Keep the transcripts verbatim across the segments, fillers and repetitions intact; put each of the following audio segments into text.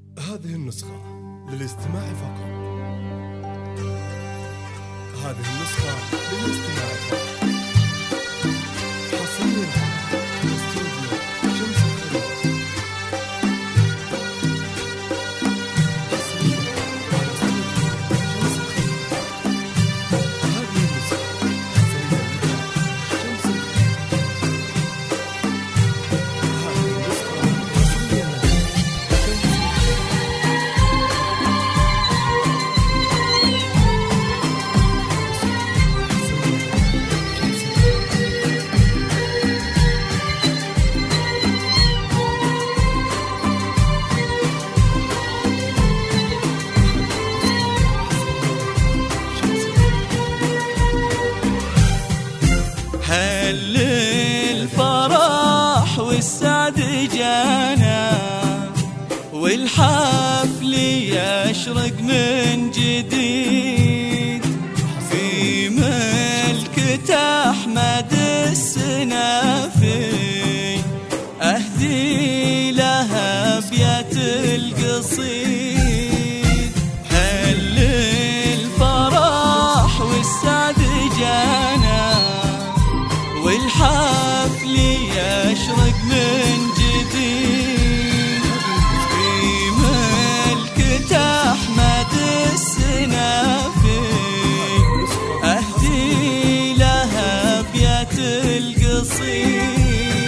هذه النسخة للاستماع فقط. هذه النسخة للاستماع فقط. حصريا على استوديو شمس الخليج. حصريا على استوديو شمس الخليج. هذه النسخة حصريا على شمس الخليج. هذه النسخة حصريا على شمس الخليج. هل الفرح والسعد جانا والحفل يشرق من جديد في ملكة أحمد السنافي، أهدي لها أبيات القصيد. هل الفرح والسعد جانا والحفل يشرق من جديد في ملكة أحمد السنافي، أهدي لها أبيات القصيد.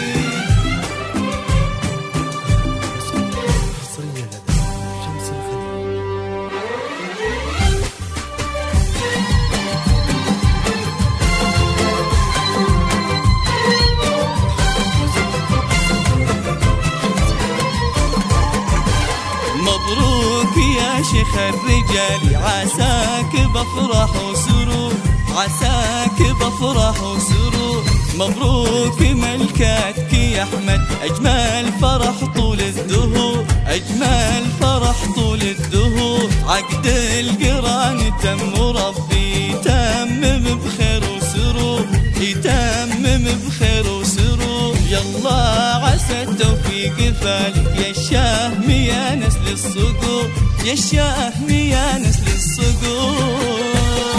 حصريا لدى شمس الخليج. مبروك يا شيخ الرجال، عساك بفرح وسرور، عساك بفرح وسرور. مبروك ملكتك يا أحمد، أجمل فرح طول الدهور، أجمل فرح طول الدهور. عقد القران تم وربي يتمم بخير وسرور، يتمم بخير وسرور. يلا عسى التوفيق فالك يا الشهم يا نسل الصقور، يا الشهم يا نسل الصقور.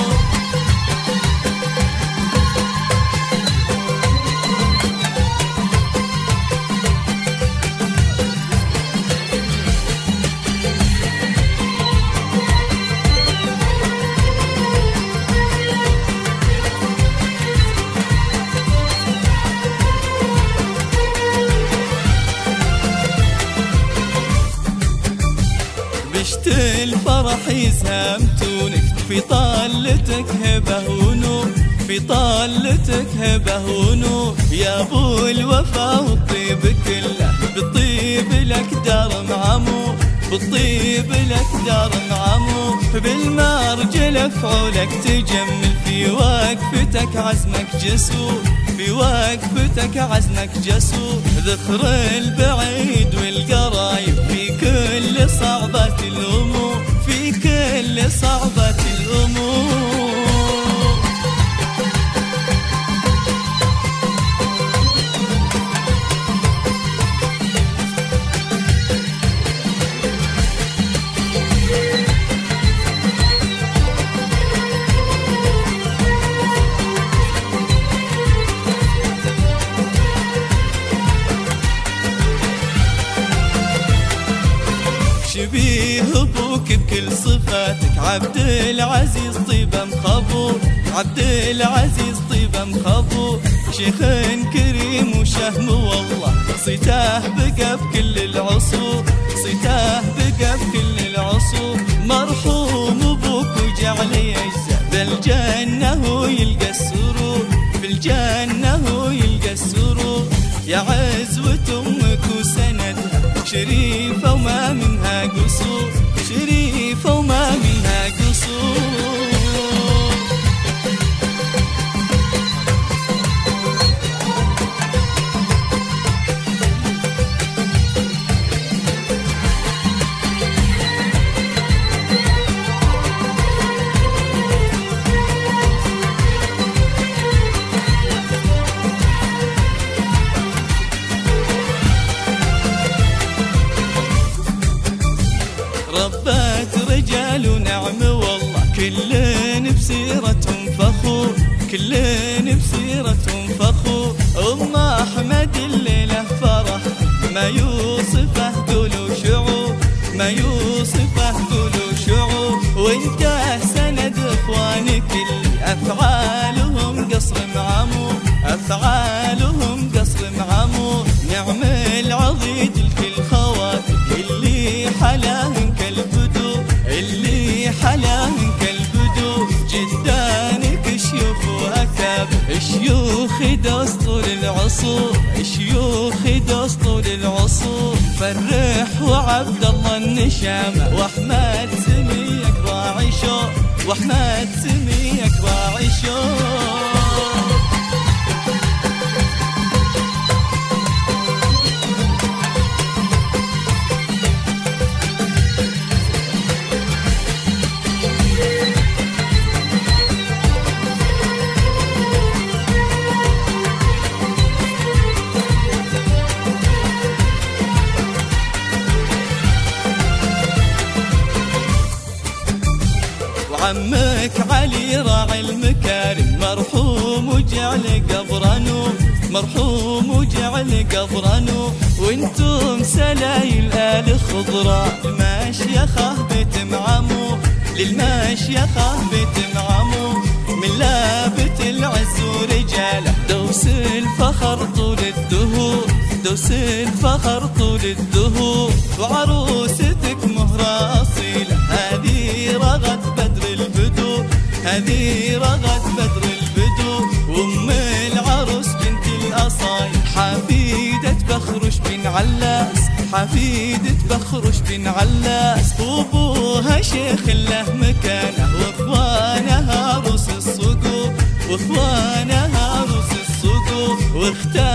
بشت الفرح يسهمتونك في طالتك هبه ونور، في طالتك هبه ونور. يا ابو الوفا والطيب كله، بالطيب لك دار معمور، بالطيب لك دار معمور. بالمرجل فعولك تجمل، في وقفتك عزمك جسور، في وقفتك عزمك جسور. ذخر البعيد والقرايب في كل صعبات الأمور، في كل صعبات الأمور. شبيه ابوك بكل صفاتك، عبد العزيز طيبه مخبور، عبد العزيز طيبه مخبور. شيخ كريم وشهم والله، صيته بقى بكل العصور، صيته بقى بكل العصور. مرحوم ابوك وجعل يجزى بالجنه ويلقى السرور، بالجنه ويلقى السرور. يا عزوة امك وسندها شريفة وما منها قصور، شريفة وما منها قصور. صبت رجال ونعم والله كلن بسيرتهم فخور، كلن بسيرتهم فخور. أم أحمد الليلة فرح ما يوصفه قولوا شعور، ما يوصفه قولوا شعور. وانت سند اخوانك اللي افعالهم قصر معمور، افعالهم قصر معمور. نعم العضيد الكل خواتك اللي حلاهن كالبدور، اللي حلاهن كالبدور. جدانك شيوخ واكابر، شيوخ دوس طول العصور، شيوخ دوس طول العصور. فرح وعبد الله النشامة واحمد سميك راعي شوق، واحمد سميك راعي شوق. عمك علي راعي المكارم مرحوم وجعل قبره نور، مرحوم وجعل قبره نور. وانتم سلايل آل خضراء الماشيخة بيت معمور، للماشيخة بيت معمور. من لابت العز ورجاله دوس الفخر طول الدهور، دوس الفخر طول الدهور. وعروستك مهرة أصيلة هذه رغد بدر البدور، هذه رغد بدر البدور. وام العروس بنت الأصايل حفيدة بخرش بن علاس، حفيدة بخرش بن علاس. وابوها شيخ له مكانه واخوانها عروس الصقور، واخوانها عروس الصقور. واختار